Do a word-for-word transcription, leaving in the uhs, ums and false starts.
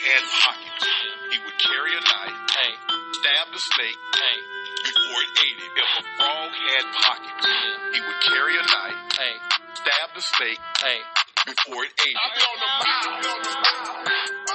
had pockets. He would carry a knife, Hey, stab the snake hey, before it ate him. If a frog had pockets, yeah, he would carry a knife, hey, stab the snake hey. before it ate him.